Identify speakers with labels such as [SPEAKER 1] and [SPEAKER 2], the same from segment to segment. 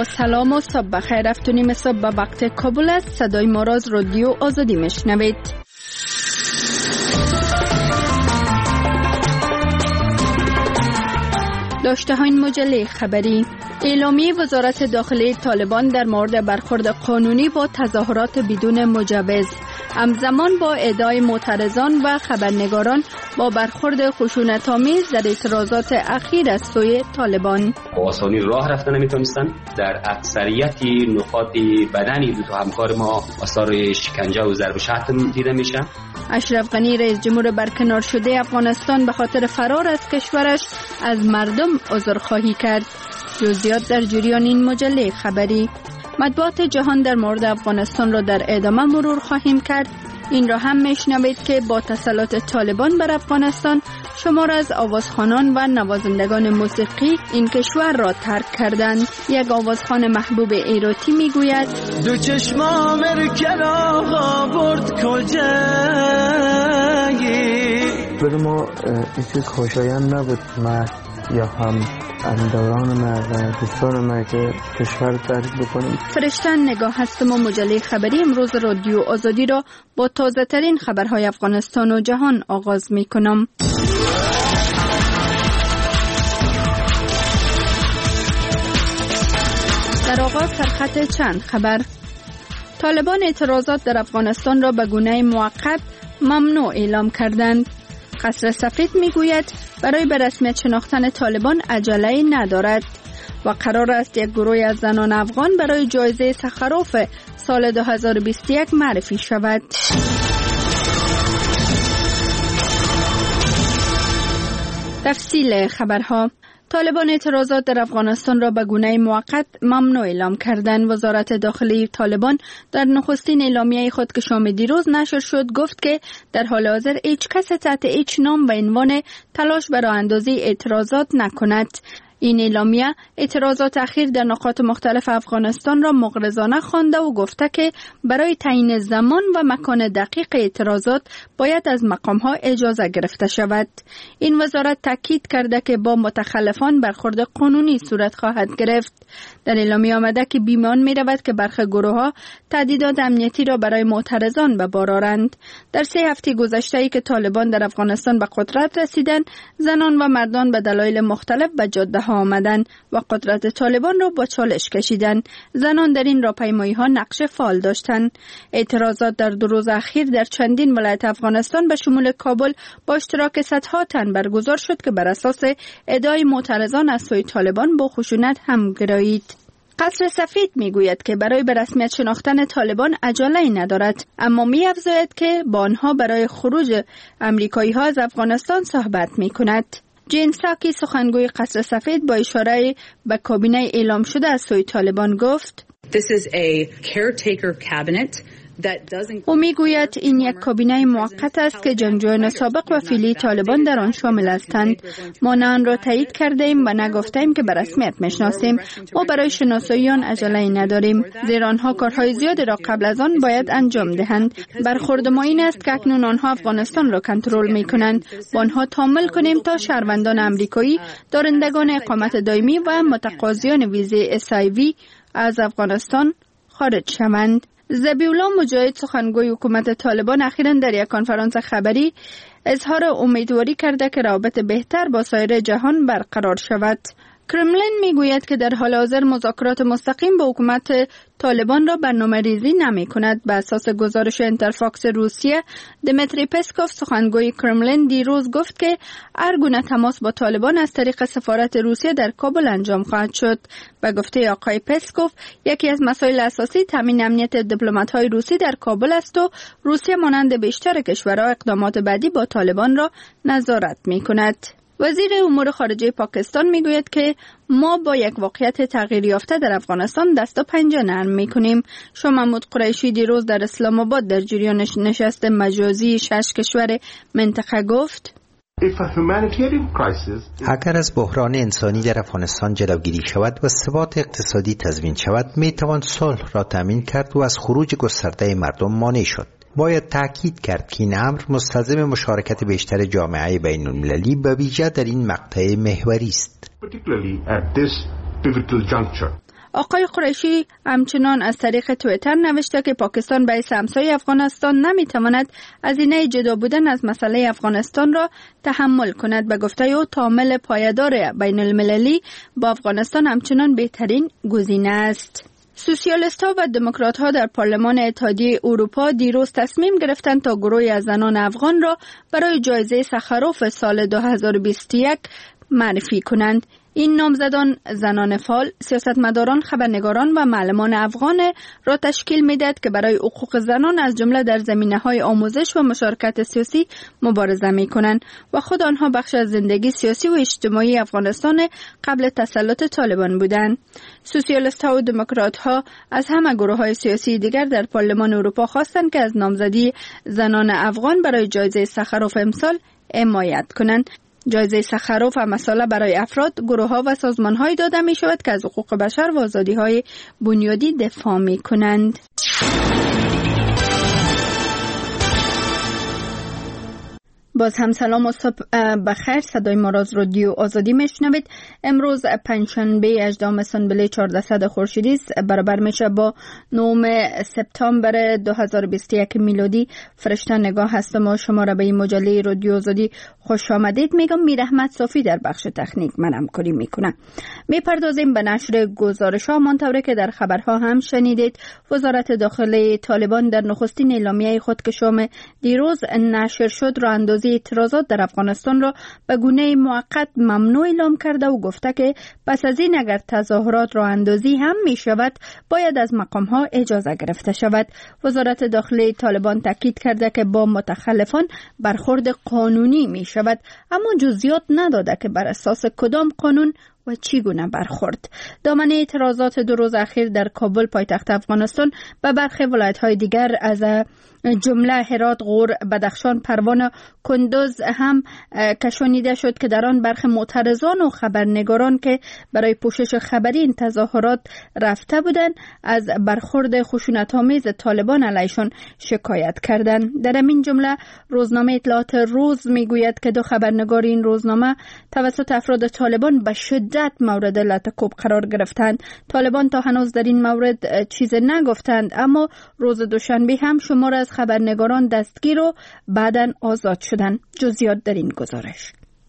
[SPEAKER 1] سلام و صبح بخیر. 7:30 صبح به وقت کابل است. صدای ما را از رادیو آزادی میشنوید. داشته های مجله خبری: اعلامیه وزارت داخلی طالبان در مورد برخورد قانونی با تظاهرات بدون مجوز، همزمان با ادعای معترضان و خبرنگاران با برخورد خشونت‌آمیز در اعتراضات اخیر از سوی طالبان.
[SPEAKER 2] با آسانی راه رفتن نمیتونستن. در اکثریت نقاط بدن دو تا همکار ما آثار شکنجه و ضرب شتم دیده میشه.
[SPEAKER 1] اشرف غنی رئیس جمهور برکنار شده افغانستان به خاطر فرار از کشورش از مردم عذرخواهی کرد. جزئیات در جریان این مجله خبری. مطبوعات جهان در مورد افغانستان را در ادامه مرور خواهیم کرد. این را هم میشنوید که با تسلط طالبان بر افغانستان شمار از آوازخوانان و نوازندگان موسیقی این کشور را ترک کردند. یک آوازخوان محبوب ایراتی میگوید:
[SPEAKER 3] دو چشمام رکنا برد کجایی.
[SPEAKER 4] برای ما این چیز خوشایند نبود، ما یا هم دوران ما و دوستان ما که کشور ترک بکنیم.
[SPEAKER 1] فرشتن نگاه هستم و مجله خبری امروز رادیو آزادی را با تازه ترین خبرهای افغانستان و جهان آغاز می کنم. در آغاز سرخط چند خبر: طالبان اعتراضات در افغانستان را به گونه موقت ممنوع اعلام کردند. قصر سفید میگوید برای به رسمیت شناختن طالبان عجله ندارد و قرار است یک گروه از زنان افغان برای جایزه سخروف سال 2021 معرفی شود. تفصیل خبرها: طالبان اعتراضات در افغانستان را به گونه موقت ممنوع اعلام کردند. وزارت داخلی طالبان در نخستین اعلامیه خود که شام دیروز نشر شد گفت که در حال حاضر هیچ کس تحت هیچ نام و عنوان تلاش برای اندازی اعتراضات نکند. این اعلامیه اعتراضات اخیر در نقاط مختلف افغانستان را مغرضانه خوانده و گفته که برای تعیین زمان و مکان دقیق اعتراضات باید از مقام‌ها اجازه گرفته شود. این وزارت تاکید کرده که با متخلفان برخورد قانونی صورت خواهد گرفت. در اعلامیه آمده که بیمان می رود که برخی گروه‌ها تهدیدات امنیتی را برای معترضان به بار آورند. در 3 هفته گذشته که طالبان در افغانستان به قدرت رسیدند، زنان و مردان به دلایل مختلف به جاده‌ها آمدند و قدرت طالبان را با چالش کشیدند. زنان در این راهپیمایی‌ها نقش فعال داشتند. اعتراضات در 2 روز اخیر در چندین ولایت افغانستان به شمول کابل با اشتراک صدها تن برگزار شد که بر اساس ادعای معترضان از سوی طالبان با خشونت همگرایید. قصر سفید میگوید که برای به رسمیت شناختن طالبان عجله ندارد، اما می‌افزاید که با آنها برای خروج امریکایی‌ها از افغانستان صحبت می‌کند. جین ساکی سخنگوی قصر سفید با اشاره به کابینه اعلام شده از سوی طالبان گفت:
[SPEAKER 5] This is a caretaker cabinet.
[SPEAKER 1] او میگوید این یک کابینه موقت است که جنگجویان سابق و فعلی طالبان در آن شامل هستند. ما نه آن را تایید کرده ایم و نه گفته ایم که به رسمیت میشناسیم. ما برای شناسایی آن عجله نداریم، زیرا آنها کارهای زیادی را قبل از آن باید انجام دهند. برخورد ما این است که اکنون آنها افغانستان را کنترل میکنند. با آنها تعامل کنیم تا شهروندان امریکایی، دارندگان اقامت دائمی و متقاضیان ویزه SIV از افغانستان خارج شوند. ذبیح‌الله مجاهد سخنگوی حکومت طالبان اخیراً در یک کنفرانس خبری اظهار امیدواری کرده که روابط بهتر با سایر جهان برقرار شود. کرملین میگوید که در حال حاضر مذاکرات مستقیم با حکومت طالبان را برنامه‌ریزی نمی‌کند. به اساس گزارش اینترفاکس روسیه، دمیتری پسکوف سخنگوی کرملین دیروز گفت که هر گونه تماس با طالبان از طریق سفارت روسیه در کابل انجام خواهد شد. به گفته آقای پسکوف، یکی از مسائل اساسی تامین امنیت دیپلمات‌های روسی در کابل است و روسیه مانند بیشتر کشورها اقدامات بعدی با طالبان را نظارت می‌کند. وزیر امور خارجه پاکستان میگوید که ما با یک واقعیت تغییر یافته در افغانستان دست و پنجه نرم میکنیم. شاه محمود قریشی دیروز در اسلام آباد در جریان نشست مجازی 6 کشور منطقه گفت:
[SPEAKER 6] اگر از بحران انسانی در افغانستان جلوگیری شود و ثبات اقتصادی تضمین شود، میتوان صلح را تامین کرد و از خروج گسترده مردم مانع شد. باید تأکید کرد که این امر مستلزم مشارکت بیشتر جامعه بین‌المللی به ویژه در این مقطع محوری است.
[SPEAKER 1] آقای قریشی همچنان از طریق توییتر نوشته که پاکستان به حیث همسایه افغانستان نمیتواند هزینه جدا بودن از مسئله افغانستان را تحمل کند. به گفته او تعامل پایدار بین المللی با افغانستان همچنان بهترین گزینه است. سوسیالیست ها و دموکرات ها در پارلمان اتحادیه اروپا دیروز تصمیم گرفتند تا گروهی از زنان افغان را برای جایزه سخروف سال 2021 معرفی کنند. این نامزدان زنان فعال، سیاستمداران، خبرنگاران و معلمان افغان را تشکیل می‌دهد که برای حقوق زنان از جمله در زمینه‌های آموزش و مشارکت سیاسی مبارزه می‌کنند و خود آنها بخش از زندگی سیاسی و اجتماعی افغانستان قبل تسلط طالبان بودند. سوسیالیست‌ها و دموکرات‌ها از همه گروه‌های سیاسی دیگر در پارلمان اروپا خواستند که از نامزدی زنان افغان برای جایزه سخروف امسال حمایت کنند. جایزه سخروف مسئله برای افراد، گروه‌ها و سازمان‌های داده می‌شود که از حقوق بشر و آزادی‌های بنیادی دفاع می‌کنند. باز هم سلام و صبح بخیر. صدای ما را از رادیو آزادی میشنوید. امروز پنجشنبه 18 اسفند 1400 خورشیدی است، برابر میشه با 9 سپتامبر 2021 میلادی. فرشته نگاه هستم و شما را به این مجله رادیو آزادی خوش آمدید میگم. میر احمد صافی در بخش تکنیک من همکاری میکنه. میپردازیم به نشر گزارش‌ها مانطوری که در خبرها هم شنیدید. وزارت داخلی طالبان در نخستین اعلامیه خود که شام دیروز نشر شد راهاندازی اعتراضات در افغانستان را به گونه موقت ممنوع اعلام کرده و گفته که پس از این اگر تظاهرات راه اندازی هم می شود باید از مقام ها اجازه گرفته شود. وزارت داخلی طالبان تاکید کرده که با متخلفان برخورد قانونی می شود، اما جزئیات نداده که بر اساس کدام قانون و چگونه برخورد. دامنه اعتراضات 2 روز اخیر در کابل پایتخت افغانستان و برخی ولایت‌های دیگر از جمله هرات، غور، بدخشان، پروان، کندوز هم کشانیده شد که در آن برخی معترضان و خبرنگاران که برای پوشش خبری این تظاهرات رفته بودند از برخورد خشونت‌آمیز طالبان علیشان شکایت کردند. در این جمله روزنامه اطلاعات روز میگوید که 2 خبرنگار این روزنامه توسط افراد طالبان به شدت مورد لطکوب قرار گرفتند. طالبان تا هنوز در این مورد چیز نگفتند، اما روز دوشنبه هم شمار از خبرنگاران دستگیر و بعداً آزاد شدند. جزئیات در این گزارش.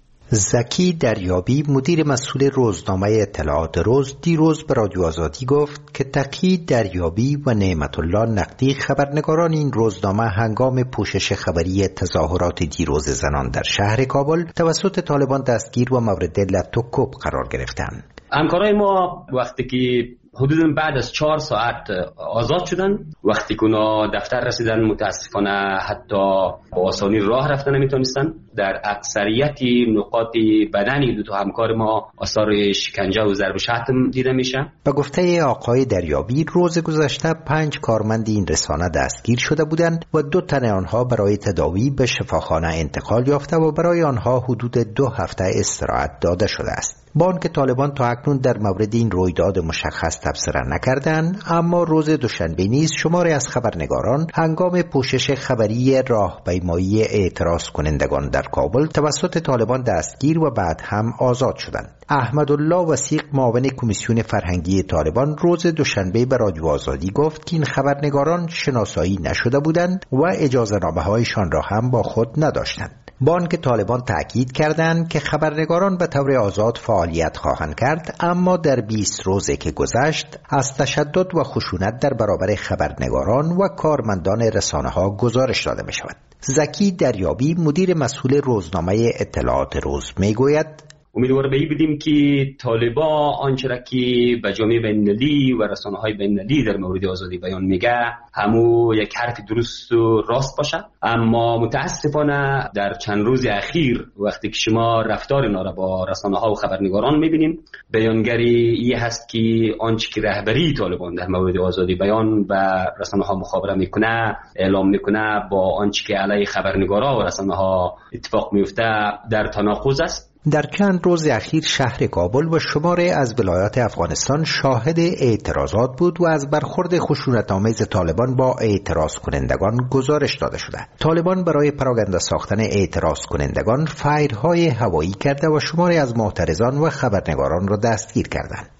[SPEAKER 6] زکی دریابی مدیر مسئول روزنامه اطلاعات روز دیروز به رادیو آزادی گفت که تقی دریابی و نعمت الله نقدی خبرنگاران این روزنامه هنگام پوشش خبری تظاهرات دیروز زنان در شهر کابل توسط طالبان دستگیر و مورد لطکوب قرار گرفتند.
[SPEAKER 2] همکارای ما وقتی که حدود بعد از 4 ساعت آزاد شدن، وقتی که اونا دفتر رسیدن متاسفانه حتی با آسانی راه رفتن نمیتونستن. در اکثریت نقاط بدن 2 همکار ما آثار شکنجه و ضرب شتم دیده میشه.
[SPEAKER 6] به گفته آقای دریابی روز گذشته 5 کارمند این رسانه دستگیر شده بودند و 2 تن آنها برای تداوی به شفاخانه انتقال یافته و برای آنها حدود 2 هفته استراحت داده شده است. با آنکه طالبان تا اکنون در مورد این رویداد مشخص تبصره نکردند، اما روز دوشنبه نیز شماری از خبرنگاران هنگام پوشش خبری راهپیمایی اعتراض کنندگان در کابل توسط طالبان دستگیر و بعد هم آزاد شدند. احمدالله وثیق معاون کمیسیون فرهنگی طالبان روز دوشنبه به رادیو آزادی گفت که این خبرنگاران شناسایی نشده بودند و اجازه نامه هایشان را هم با خود نداشتند. با آنکه طالبان تأکید کردند که خبرنگاران به طور آزاد فعالیت خواهند کرد، اما در 20 روزه که گذشت از تشدد و خشونت در برابر خبرنگاران و کارمندان رسانه‌ها گزارش داده می شود. زکی دریابی مدیر مسئول روزنامه اطلاعات روز می گوید
[SPEAKER 2] امیدوار به این بودیم که طالبان آنچه را که به جامعه بین‌المللی و رسانه‌های بین‌المللی در مورد آزادی بیان میگه همو یک حرف درست و راست باشه، اما متاسفانه در چند روز اخیر وقتی که شما رفتار اینا را با رسانه‌ها و خبرنگاران میبینیم، بیانگری این هست که آنچه که رهبری طالبان در مورد آزادی بیان و رسانه‌ها مخابره میکنه، اعلام میکنه، با آنچه که علیه خبرنگارا و رسانه‌ها اتفاق میفته در تناقض است.
[SPEAKER 6] در چند روز اخیر شهر کابل و شماری از ولایات افغانستان شاهد اعتراضات بود و از برخورد خشونت‌آمیز طالبان با اعتراض کنندگان گزارش داده شده. طالبان برای پراگنده ساختن اعتراض کنندگان فایرهای هوایی کرده و شماری از معترضان و خبرنگاران را دستگیر کردند.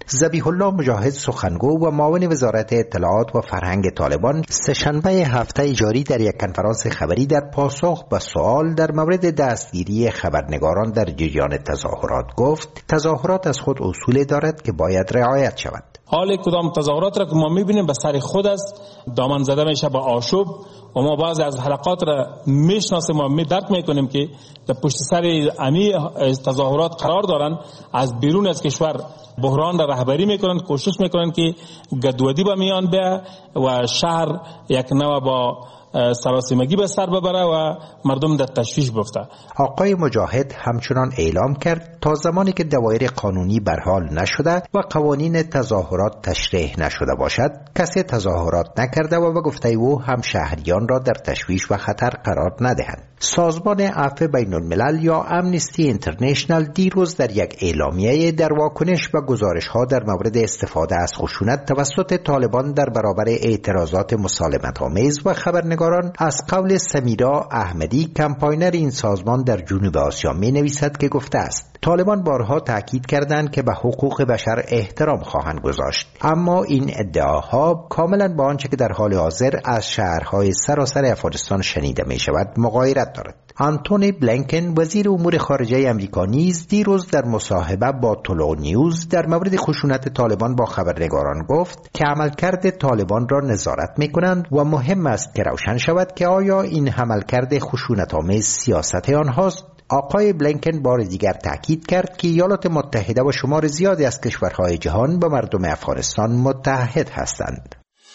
[SPEAKER 6] ذبیح الله مجاهد سخنگو و معاون وزارت اطلاعات و فرهنگ طالبان سه‌شنبه هفته جاری در یک کنفرانس خبری در پاسخ به سوال در مورد دستگیری خبرنگاران در جریان تظاهرات گفت تظاهرات از خود اصول دارد که باید رعایت شود.
[SPEAKER 7] حال کدام تظاهرات را که ما میبینیم به سر خود است، دامن زده میشه با آشوب و ما بعضی از حلقات را میشناسیم و درک میکنیم که در پشت سر امی تظاهرات قرار دارن، از بیرون از کشور بحران را رهبری میکنن، کوشش میکنن که گدودی به میان بیاید و شهر یک نوع با سراسیمگی به سر ببره و مردم در تشویش بیفته.
[SPEAKER 6] آقای مجاهد همچنان اعلام کرد تا زمانی که دوایر قانونی برحال نشده و قوانین تظاهرات تشریح نشده باشد کسی تظاهرات نکرده و به گفته او هم شهریان را در تشویش و خطر قرار ندهند. سازمان عفو بین الملل یا امنستی اینترنشنال دیروز در یک اعلامیه در واکنش به گزارش‌ها در مورد استفاده از خشونت توسط طالبان در برابر اعتراضات مسالمت‌آمیز و خبرنگاران از قول سمیرا احمدی کمپاینر این سازمان در جنوب آسیا می‌نویسد که گفته است طالبان بارها تاکید کردند که به حقوق بشر احترام خواهند گذاشت، اما این ادعاها کاملا با آنچه که در حال حاضر از شهرهای سراسر افغانستان شنیده می شود مغایرت دارد. آنتونی بلینکن وزیر امور خارجه آمریکا نیز دیروز در مصاحبه با طلوع نیوز در مورد خشونت طالبان با خبرنگاران گفت که عملکرد طالبان را نظارت می کنند و مهم است که روشن شود که آیا این عملکرد خشونت‌آمیز سیاست آنهاست. آقای بلینکن بار دیگر تاکید کرد که ایالات متحده و شمار زیادی از کشورهای جهان با مردم افغانستان متحد هستند.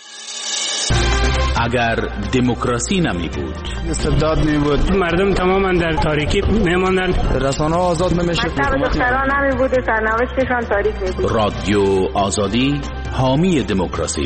[SPEAKER 8] اگر دموکراسی نمی بود،
[SPEAKER 9] استبداد می بود، مردم تماما در تاریکی می ماندند، رسانه‌ها آزاد نمی شد،
[SPEAKER 10] دختران نمی بود، سرنوشتشان تاریک می بود.
[SPEAKER 8] رادیو آزادی حامی دموکراسی.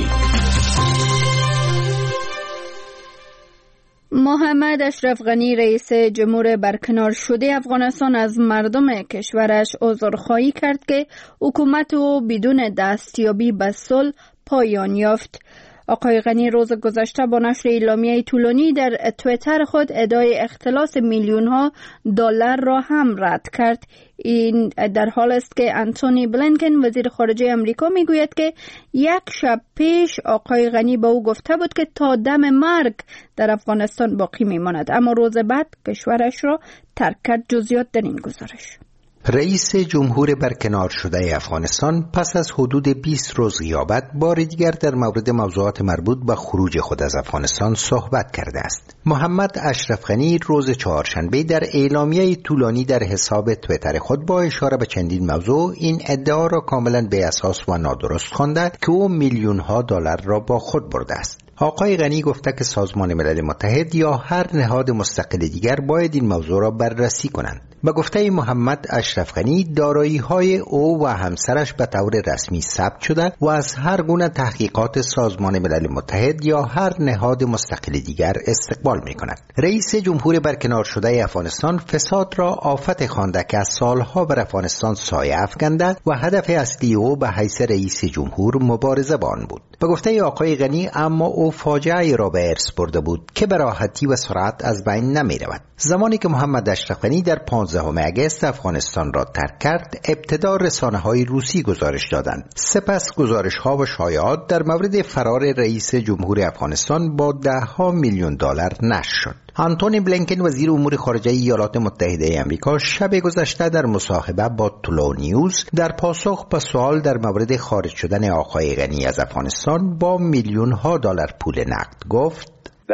[SPEAKER 1] محمد اشرف غنی رئیس جمهور برکنار شده افغانستان از مردم کشورش عذرخواهی کرد که حکومت او بدون دستیابی به صلح پایان یافت. آقای غنی روز گذشته با نشر اعلامیه طولانی در توییتر خود ادعای اختلاس میلیون‌ها دلار را هم رد کرد. این در حال است که آنتونی بلینکن وزیر خارجه آمریکا میگوید که یک شب پیش آقای غنی به او گفته بود که تا دم مرگ در افغانستان باقی میماند، اما روز بعد کشورش را ترک کرد. جزئیات در این گزارش.
[SPEAKER 6] رئیس جمهور برکنار شده افغانستان پس از حدود 20 روز غیابت بار دیگر در مورد موضوعات مربوط به خروج خود از افغانستان صحبت کرده است. محمد اشرف غنی روز چهارشنبه در اعلامیه طولانی در حساب توییتر خود با اشاره به چندین موضوع این ادعا را کاملا بی اساس و نادرست خوانده که او میلیون‌ها دلار را با خود برده است. آقای غنی گفته که سازمان ملل متحد یا هر نهاد مستقل دیگر باید این موضوع را بررسی کنند. به گفته محمد اشرف غنی دارایی‌های او و همسرش به طور رسمی ثبت شده و از هر گونه تحقیقات سازمان ملل متحد یا هر نهاد مستقل دیگر استقبال می‌کند. رئیس جمهور برکنار شده افغانستان فساد را آفت خوانده که از سالها بر افغانستان سایه افکنده و هدف اصلی او به حیث رئیس جمهور مبارزه با آن بود. به گفته آقای غنی اما او فاجعه را به ارث برده بود که به راحتی و سرعت از بین نمی رود. زمانی که محمد اشرف غنی در 15 اگست افغانستان را ترک کرد، ابتدا رسانه‌های روسی گزارش دادند، سپس گزارش‌ها و شایعات در مورد فرار رئیس جمهور افغانستان با $10 میلیون نشر شد. آنتونی بلینکن وزیر امور خارجه ایالات متحده آمریکا شب گذشته در مصاحبه با طلوع نیوز در پاسخ به سوال در مورد خارج شدن آقای غنی از افغانستان با میلیون‌ها دلار پول نقد گفت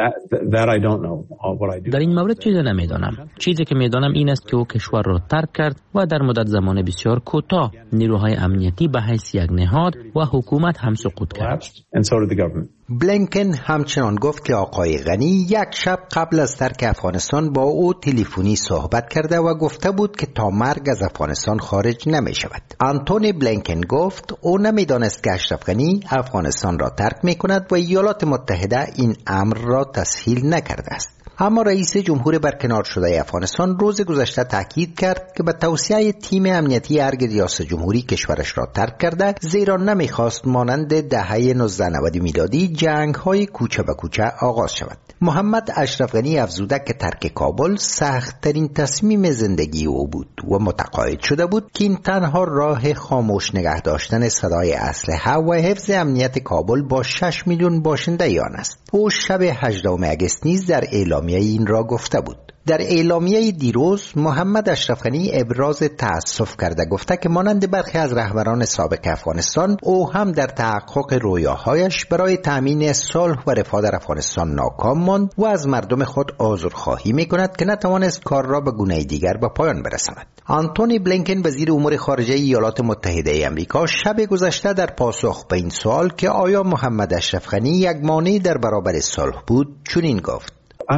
[SPEAKER 11] در این مورد چیزی نمیدانم. چیزی که میدانم این است که او کشور را ترک کرد و در مدت زمان بسیار کوتاه نیروهای امنیتی به حیث یک نهاد و حکومت هم سقوط کرد.
[SPEAKER 6] بلینکن همچنان گفت که آقای غنی یک شب قبل از ترک افغانستان با او تلفنی صحبت کرده و گفته بود که تا مرگ از افغانستان خارج نمی شود. آنتونی بلینکن گفت او نمیدانست که اشرف غنی افغانستان را ترک می کند و ایالات متحده این امر را تسهیل نکرده است. اما رئیس جمهور برکنار شده افغانستان روز گذشته تاکید کرد که به توصیه تیم امنیتی ارگ ریاست جمهوری کشورش را ترک کرده، زیرا نمیخواست مانند دهه 1990 میلادی جنگ‌های کوچه به کوچه آغاز شود. محمد اشرف غنی افزوده که ترک کابل سخت‌ترین تصمیم زندگی او بود و متقاعد شده بود که این تنها راه خاموش نگه داشتن صدای اسلحه و حفظ امنیت کابل با 6 میلیون باشنده آن است. او شب 18 اگست نیز در اعلامیه این را گفته بود. در اعلامیه دیروز محمد اشرف غنی ابراز تأسف کرده گفته که مانند برخی از رهبران سابق افغانستان او هم در تحقق رویاهایش برای تأمین صلح و رفاه در افغانستان ناکام ماند و از مردم خود عذرخواهی می‌کند که نتوانست کار را به گونه دیگر به پایان برساند. آنتونی بلینکن وزیر امور خارجه ایالات متحده آمریکا شب گذشته در پاسخ به این سوال که آیا محمد اشرف غنی یک مانع در برابر صلح بود چنین گفت: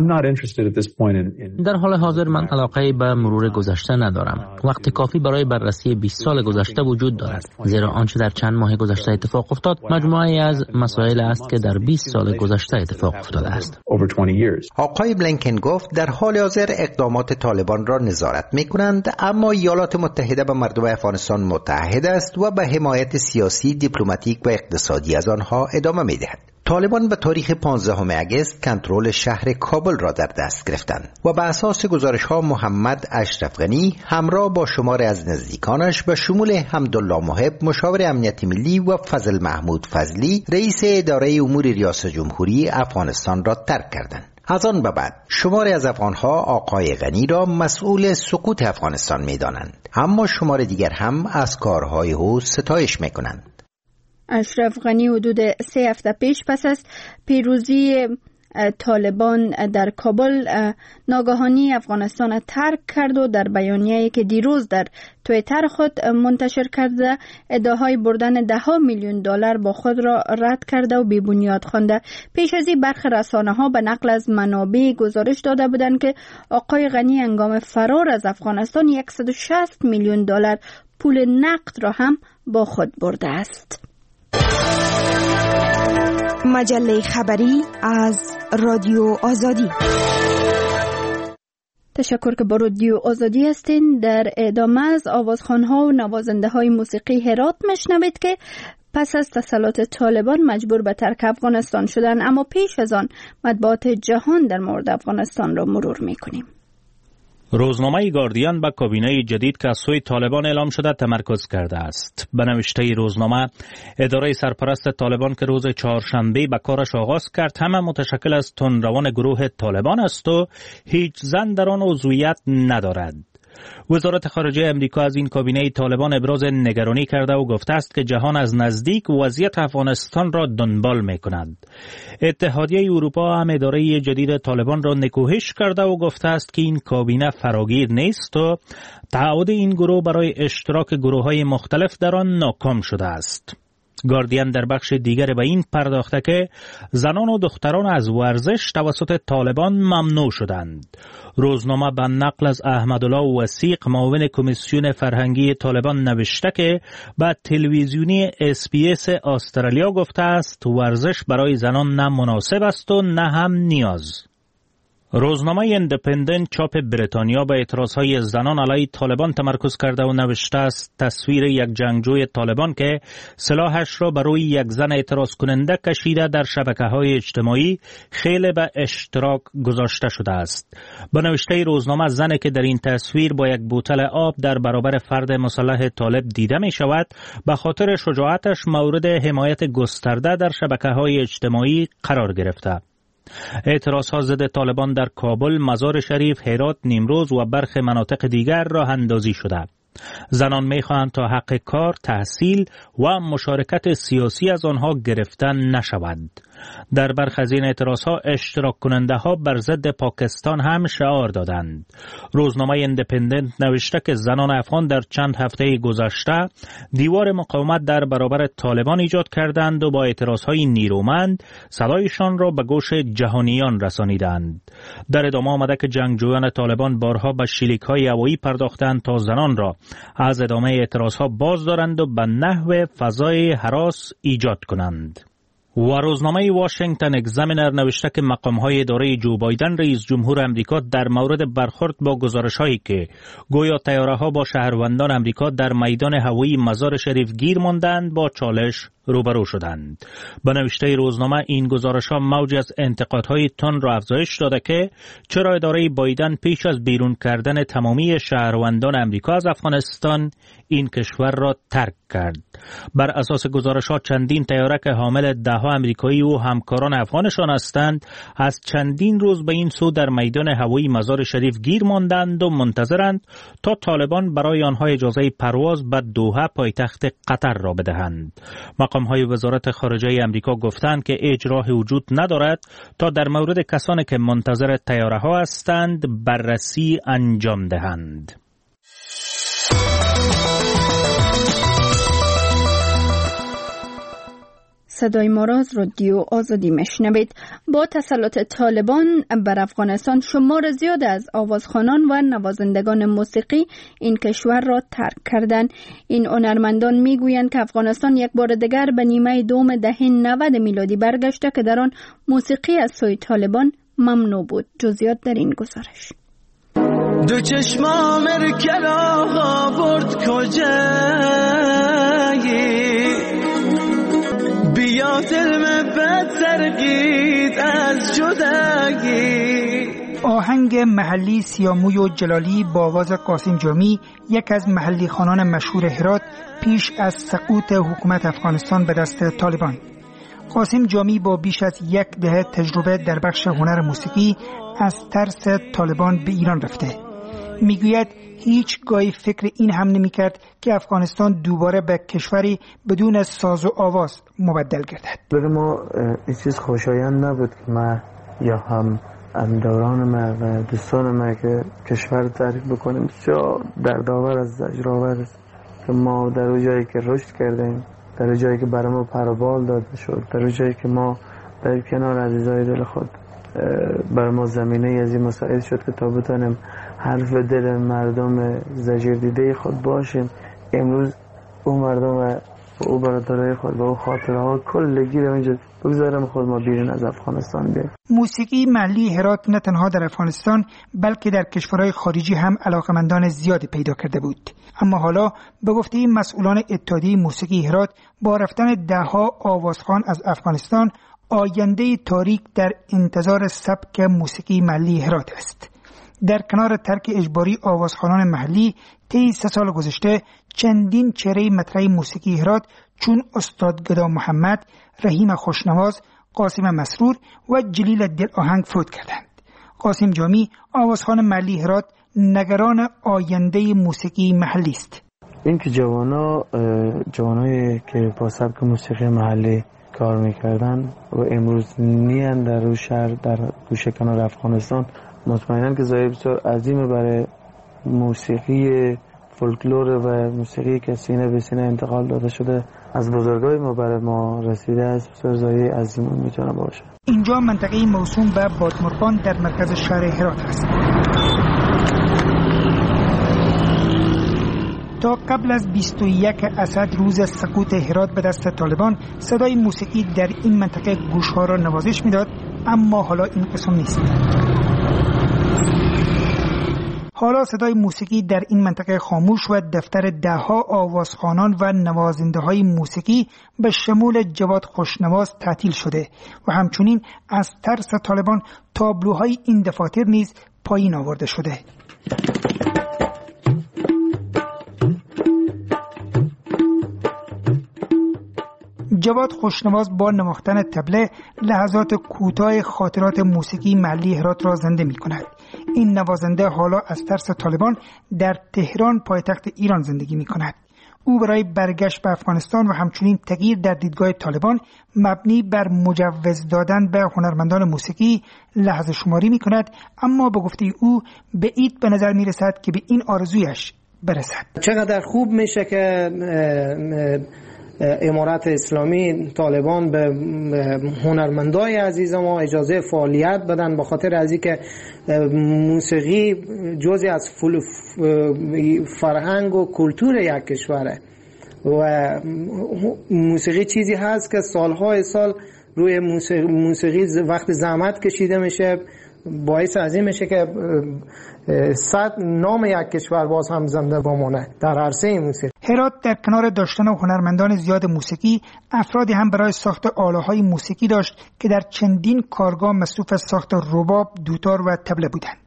[SPEAKER 11] در حال حاضر من علاقه به مرور گذشته ندارم. وقت کافی برای بررسی 20 سال گذشته وجود دارد، زیرا آنچه در چند ماه گذشته اتفاق افتاد مجموعه از مسائل است که در 20 سال گذشته اتفاق افتاده است.
[SPEAKER 6] آقای بلینکن گفت در حال حاضر اقدامات طالبان را نظارت می‌کنند، اما ایالات متحده به مردم افغانستان متحد است و به حمایت سیاسی، دیپلماتیک و اقتصادی از آنها ادامه می‌دهد. طالبان به تاریخ 15 اگست کنترل شهر کابل را در دست گرفتند و به اساس گزارش‌ها محمد اشرف غنی همراه با شماری از نزدیکانش به شمول حمدالله محب مشاور امنیت ملی و فضل محمود فضلی رئیس اداره امور ریاست جمهوری افغانستان را ترک کردند. از آن به بعد شماری از افغانها آقای غنی را مسئول سقوط افغانستان می‌دانند، اما شمار دیگر هم از کارهای او ستایش می‌کنند.
[SPEAKER 1] اشرف غنی حدود 3 هفته پیش پس از پیروزی طالبان در کابل ناگهانی افغانستان را ترک کرد و در بیانیه‌ای که دیروز در توییتر خود منتشر کرده ادعاهای بردن $10 میلیون با خود را رد کرده و بی‌بنیاد خوانده. پیش از این برخی رسانه‌ها به نقل از منابع گزارش داده بودند که آقای غنی هنگام فرار از افغانستان $160 میلیون پول نقد را هم با خود برده است.
[SPEAKER 12] مجله خبری از رادیو آزادی.
[SPEAKER 1] تشکر که با رادیو آزادی هستین. در ادامه از آوازخوان‌ها و نوازنده‌های موسیقی هرات میشنوید که پس از تسلط طالبان مجبور به ترک افغانستان شدن، اما پیش از آن مطبوعات جهان در مورد افغانستان را مرور میکنیم.
[SPEAKER 13] روزنامه گاردین به کابینه جدید که از سوی طالبان اعلام شده تمرکز کرده است. به نوشته روزنامه، اداره سرپرست طالبان که روز چهارشنبه به کارش آغاز کرد همه متشکل از تندروان گروه طالبان است و هیچ زن در آن عضویت ندارد. وزارت خارجه امریکا از این کابینه طالبان ابراز نگرانی کرده و گفته است که جهان از نزدیک وضعیت افغانستان را دنبال می‌کند. اتحادیه اروپا هم اداره جدید طالبان را نکوهش کرده و گفته است که این کابینه فراگیر نیست و تعهد این گروه برای اشتراک گروه‌های مختلف در آن ناکام شده است. گاردین در بخش دیگر به این پرداخته که زنان و دختران از ورزش توسط طالبان ممنوع شدند. روزنامه به نقل از احمدالله وثیق معاون کمیسیون فرهنگی طالبان نوشته که به تلویزیونی SBS استرالیا گفته است ورزش برای زنان نه مناسب است و نه هم نیاز. روزنامه ایندیپندنت چاپ بریتانیا به اعتراضهای زنان علیه طالبان تمرکز کرده و نوشته است تصویر یک جنگجوی طالبان که سلاحش را بر روی یک زن اعتراض کننده کشیده در شبکه‌های اجتماعی خیلی به اشتراک گذاشته شده است. به نوشته روزنامه زنی که در این تصویر با یک بوتل آب در برابر فرد مسلح طالب دیده می شود به خاطر شجاعتش مورد حمایت گسترده در شبکه‌های اجتماعی قرار گرفته. اعتراضها ضد طالبان در کابل، مزار شریف، هرات، نیمروز و برخی مناطق دیگر راه اندازی شده. زنان می‌خواهند تا حق کار، تحصیل و مشارکت سیاسی از آنها گرفته نشود. در برخی از این اعتراضها اشتراک کننده ها بر ضد پاکستان هم شعار دادند. روزنامه ایندیپندنت نوشته که زنان افغان در چند هفته گذشته دیوار مقاومت در برابر طالبان ایجاد کردند و با اعتراضهای نیرومند صدایشان را به گوش جهانیان رسانیدند. در ادامه آمده که جنگجویان طالبان بارها به شلیک‌های هوایی پرداختند تا زنان را از ادامه اعتراضها باز دارند و به نحو فضای هراس ایجاد کنند. و روزنامه واشنگتن اگزامینر نوشته که مقام‌های اداره جو بایدن رئیس جمهور امریکا در مورد برخورد با گزارش‌هایی که گویا طیاره‌ها با شهروندان امریکا در میدان هوایی مزار شریف گیر ماندند با چالش روبرو شدند. به نوشته روزنامه این گزارش‌ها موجی از انتقادهای تند را افزایش داده که چرا اداره بایدن پیش از بیرون کردن تمامی شهروندان امریکا از افغانستان این کشور را ترک کرد. بر اساس گزارش‌ها چندین طیاره که حامل ده‌ها امریکایی و همکاران افغانشان هستند از چندین روز به این سو در میدان هوایی مزار شریف گیر ماندند و منتظرند تا طالبان برای آنها اجازه پرواز به دوحه پایتخت قطر را بدهند. مقام‌های وزارت خارجه امریکا گفتند که هیچ راه وجود ندارد تا در مورد کسانی که منتظر طیاره‌ها هستند بررسی انجام دهند.
[SPEAKER 1] صدای ما را از رادیو آزادی میشنوید. با تسلط طالبان بر افغانستان شمار زیاد از آوازخوانان و نوازندگان موسیقی این کشور را ترک کردند. این هنرمندان میگویند که افغانستان یک بار دیگر به نیمه دوم دهه 90 میلادی برگشته که در آن موسیقی از سوی طالبان ممنوع بود. جزئیات در این گزارش.
[SPEAKER 3] دو چشمام مرکل آقا برد کجایی، بیا دلم بد سرگید از جدایی.
[SPEAKER 14] آهنگ محلی سیاموی و جلالی با آواز قاسم جامی، یک از محلی خوانان مشهور هرات پیش از سقوط حکومت افغانستان به دست طالبان. قاسم جامی با بیش از یک دهه تجربه در بخش هنر موسیقی از ترس طالبان به ایران رفته. میگوید هیچگاهی فکر این هم نمی‌کرد که افغانستان دوباره به کشوری بدون ساز و آواز مبدل گردد.
[SPEAKER 4] برای ما این چیز خوشایند نبود که ما یا هم دوران ما و دوستان ما که کشور تحریک بکنیم. بسیار دردآور از زجرآور است که ما در اون جایی که رشد کردیم، در اون جایی که برای ما پروبال داده شد، در اون جایی که ما در کنار عزیزای دل خود بر ما زمینه از این مسائل شد که تا بتانیم حرف دل مردم زجر دیده خود باشیم، امروز او مردم و او برادرای خود و او خاطره ها کلگی رو اینجا بگذارم خود ما بیرون از افغانستان بیاریم.
[SPEAKER 14] موسیقی محلی هرات نه تنها در افغانستان بلکه در کشورهای خارجی هم علاقمندان زیادی پیدا کرده بود. اما حالا به گفته مسئولان اتحادیه موسیقی هرات با رفتن ده‌ها آوازخوان از افغانستان، آینده تاریک در انتظار سبک موسیقی محلی هرات است. در کنار ترک اجباری آوازخوانان محلی، طی 3 سال گذشته چندین چهره مطرح موسیقی هرات چون استاد گدا محمد، رحیم خوشنواز، قاسم مسرور و جلیل دل آهنگ فوت کردند. قاسم جامی آوازخوان محلی هرات نگران آینده موسیقی محلی است.
[SPEAKER 4] این که جوانایی که با سبک موسیقی محلی کار میکردن و امروز نیان در روی شهر در گوشه کنار افغانستان، مطمئناً که ضایع بسیار عظیم برای موسیقی فولکلور و موسیقی که سینه به سینه انتقال داده شده از بزرگای ما برای ما رسیده است، بسیار ضایع عظیم میتونه باشه.
[SPEAKER 14] اینجا منطقه موسوم به بادمرغان در مرکز شهر هرات است. تا قبل از 21 اسد روز سقوط هرات به دست طالبان، صدای موسیقی در این منطقه گوشها را نوازش میداد، اما حالا این قسم نیست. حالا صدای موسیقی در این منطقه خاموش و دفتر ده‌ها آوازخوانان و نوازنده‌های موسیقی به شمول جواد خوشنواز تعطیل شده و همچنین از ترس طالبان تابلوهای این دفاتر نیز پایین آورده شده. جواد خوشنواز با نواختن طبله لحظات کوتاه خاطرات موسیقی محلی هرات را زنده می کند. این نوازنده حالا از ترس طالبان در تهران پایتخت ایران زندگی می کند. او برای برگشت به افغانستان و همچنین تغییر در دیدگاه طالبان مبنی بر مجوز دادن به هنرمندان موسیقی لحظه شماری می کند، اما به گفته او بعید به نظر می رسد که به این آرزویش برسد.
[SPEAKER 15] چقدر خوب میشه که امارت اسلامی طالبان به هنرمندای عزیز ما اجازه فعالیت بدن، به خاطر از اینکه موسیقی جزئی از فرهنگ و کلتور یک کشوره و موسیقی چیزی هست که سالهای سال روی موسیقی وقت زحمت کشیده میشه، باعث از این میشه که نام یک کشور باز هم زنده بمونه در عرصه موسیقی.
[SPEAKER 14] هرات در کنار داشتن هنرمندان زیاد موسیقی، افرادی هم برای ساخت آله‌های موسیقی داشت که در چندین کارگاه مصروف ساخت رباب، دوتار و طبله بودند.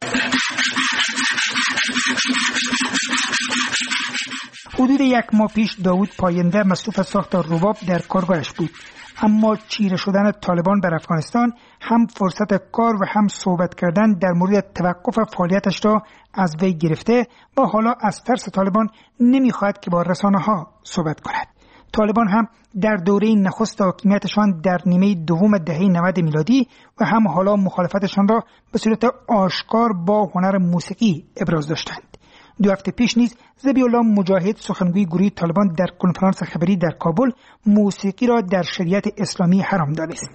[SPEAKER 14] حدود 1 ماه پیش داوود پاینده مصروف ساخت رباب در کارگاهش بود، اما چیره شدن طالبان بر افغانستان هم فرصت کار و هم صحبت کردن در مورد توقف فعالیتش را از وی گرفته و حالا از ترس طالبان نمیخواهد که با رسانه‌ها صحبت کند. طالبان هم در دوره نخست حاکمیتشان در نیمه دوم دهه 90 میلادی و هم حالا مخالفتشان را به صورت آشکار با هنر موسیقی ابراز داشتند. 2 هفته پیش نیز ذبیح الله مجاهد، سخنگوی گروه طالبان، در کنفرانس خبری در کابل موسیقی را در شریعت اسلامی حرام دانست.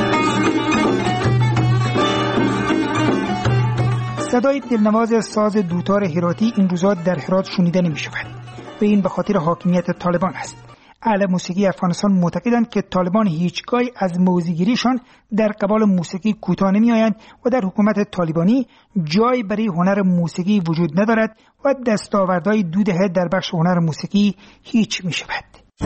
[SPEAKER 14] صدای دلنواز ساز دوتار هراتی این روزها در هرات شنیده نمی شود و این به خاطر حاکمیت طالبان است. اهل موسیقی افغانستان معتقدند که طالبان هیچگاه از موزیگیریشان در قبال موسیقی کوتاه نمی آیند و در حکومت طالبانی جای برای هنر موسیقی وجود ندارد و دستاوردهای 2 دهه در بخش هنر موسیقی هیچ می شود.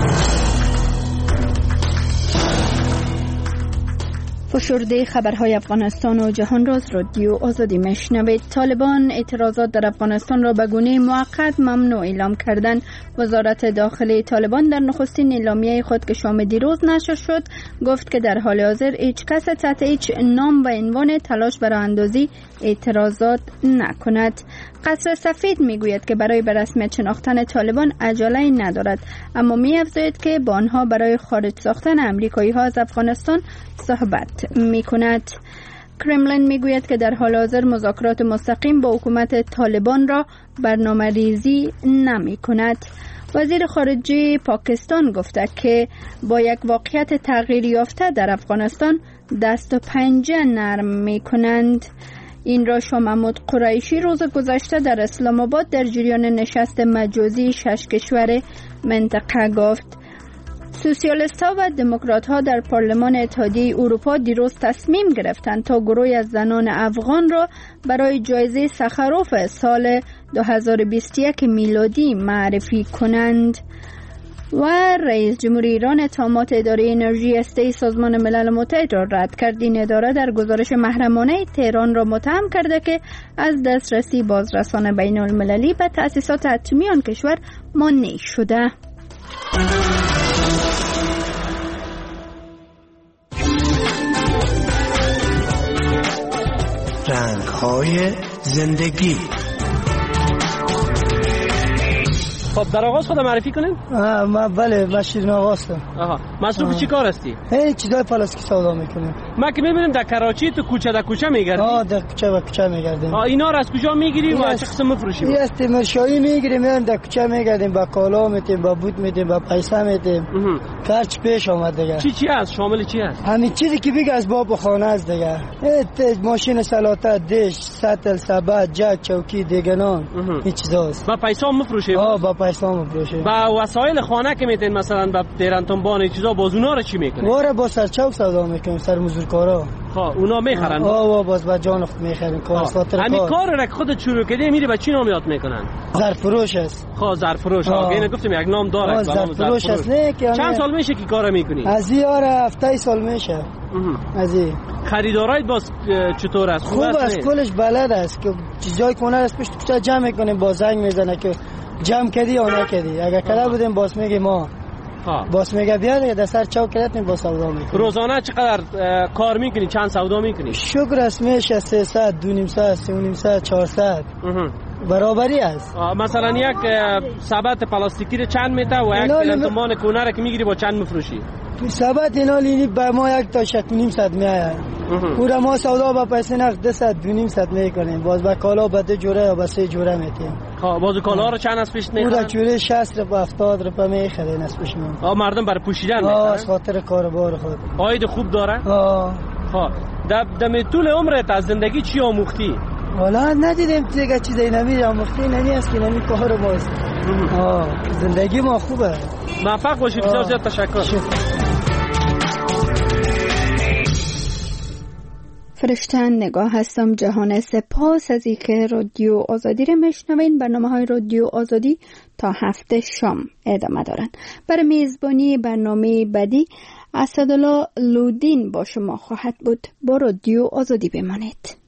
[SPEAKER 1] فشرده خبرهای افغانستان و جهان را از رادیو آزادی میشنوید. طالبان اعتراضات در افغانستان را به گونه موقت ممنوع اعلام کردند. وزارت داخلی طالبان در نخستین اعلامیه خود که شام دیروز نشر شد گفت که در حال حاضر هیچ کس تحت هیچ نام و عنوان تلاش برای اندازی اعتراضات نکند. قصر سفید میگوید که برای به رسمیت شناختن طالبان عجله ندارد، اما می‌افزاید که با آنها برای خارج ساختن امریکایی‌ها از افغانستان صحبت می‌کند. کرملین میگوید که در حال حاضر مذاکرات مستقیم با حکومت طالبان را برنامه‌ریزی نمی‌کند. وزیر خارجه پاکستان گفته که با یک واقعیت تغییر یافته در افغانستان دست و پنجه نرم می‌کنند. این را شاه محمود قریشی روز گذشته در اسلام آباد در جریان نشست مجازی 6 کشور منطقه گفت. سوسیالیست‌ها و دموکرات‌ها در پارلمان اتحادیه اروپا دیروز تصمیم گرفتند تا گروهی از زنان افغان را برای جایزه سخروف سال 2021 میلادی معرفی کنند. و رئیس جمهور ایران اتهامات اداره انرژی هسته‌ای سازمان ملل متحد را رد کرد. این اداره در گزارش محرمانه تهران را متهم کرده که از دسترسی بازرسان بین المللی به تأسیسات اتمی آن کشور مانع شده.
[SPEAKER 3] رنگ‌های زندگی.
[SPEAKER 16] خب در آغاز خودم معرفی کنیم؟
[SPEAKER 17] بله، من شیرین آقاستم.
[SPEAKER 16] مصروف چی کار هستی؟
[SPEAKER 17] چیزای پلاستیکی سودا میکنیم.
[SPEAKER 16] ما که میبینیم در کراچی تو کوچه در کوچه میگردی؟
[SPEAKER 17] در کوچه و کوچه میگردیم.
[SPEAKER 16] اینا رو از کجا میگیری و چه قسم میفروشی؟
[SPEAKER 17] از تیمرشایی میگیریم، در کوچه میگردیم، با کالا میتیم، با بوت میتیم، با پیسه میتیم. خرج پیش آمد دیگه.
[SPEAKER 16] چی هست؟ شامل چی هست؟
[SPEAKER 17] همین چیزی که بگه از باب خانه است دیگه. ماشین سلاطه، دیش، سطل، سبد، جک، چوکی، دیگنان، این چیزاست.
[SPEAKER 16] با پیسه هم میفروشی؟
[SPEAKER 17] با پیسه هم میفروشی.
[SPEAKER 16] با وسایل خانه که میتین مثلا با دیرانتون بان چیزا باز اونا رو چی میکنی؟
[SPEAKER 17] واره با سرچوک سودا میکنیم، سر مزدورکارا.
[SPEAKER 16] اونا میخرن؟
[SPEAKER 17] باز با جان خود میخرن. کار خاطر کار.
[SPEAKER 16] همین کار رو خودت شروع کردی میری با چی نام یاد میکنن؟
[SPEAKER 17] ظرفروش است.
[SPEAKER 16] ظرفروش. اینو گفتم یک نام داره.
[SPEAKER 17] ظرفروش است. نه که
[SPEAKER 16] چند سال میشه که کارو میکنی؟
[SPEAKER 17] از یار 7 سال میشه. از این
[SPEAKER 16] خریدارای باز چطور است؟
[SPEAKER 17] خوب است، کلش بلد است که چیزای کنه است پشت کوچه جمع میکنیم، با زنگ میزنه که جمع کردی یا نکردی. اگر کلا بودیم باز میگه ما باز میگه بیا دیگه در سر چاو کردیم با سودا میکنیم.
[SPEAKER 16] روزانه چقدر کار میکنی؟ چند سودا میکنی؟
[SPEAKER 17] شکر است میشه 300 200 300 400 برابری است.
[SPEAKER 16] مثلا یک سبد پلاستیکی رو چند میته و یک تلنتمان کونه رو که میگیری با چند میفروشی؟
[SPEAKER 17] سبد اینا لینی به ما یک تا 600 میآید. پورا ما سودا با پیسه نقد 200 200 میکنیم، باز با کالا به 2 جوره یا به 3 جوره میتیم.
[SPEAKER 16] باز کالا رو چند از پیش میخرن؟
[SPEAKER 17] پورا جوره 60 تا 70 روپیه میخرن از پیش ما.
[SPEAKER 16] مردم برای پوشیدن میخرن؟
[SPEAKER 17] از خاطر کاروبار خود.
[SPEAKER 16] عاید خوب داره؟ در طول عمرت از زندگی چی آموختی؟
[SPEAKER 17] والا ندیدیم دیگه چیزی نمی آموختی، نمی است که نمی کار ماست. زندگی ما خوبه.
[SPEAKER 16] موفق باشی. بسیار زیاد تشکر.
[SPEAKER 1] فرشتن نگاه هستم جهان. سپاس از اینکه رادیو آزادی رو میشنوین. برنامه‌های رادیو آزادی تا هفته شام ادامه دارن. برای میزبانی برنامه بعدی اسدالله لودین با شما خواهد بود. با رادیو آزادی بمانید.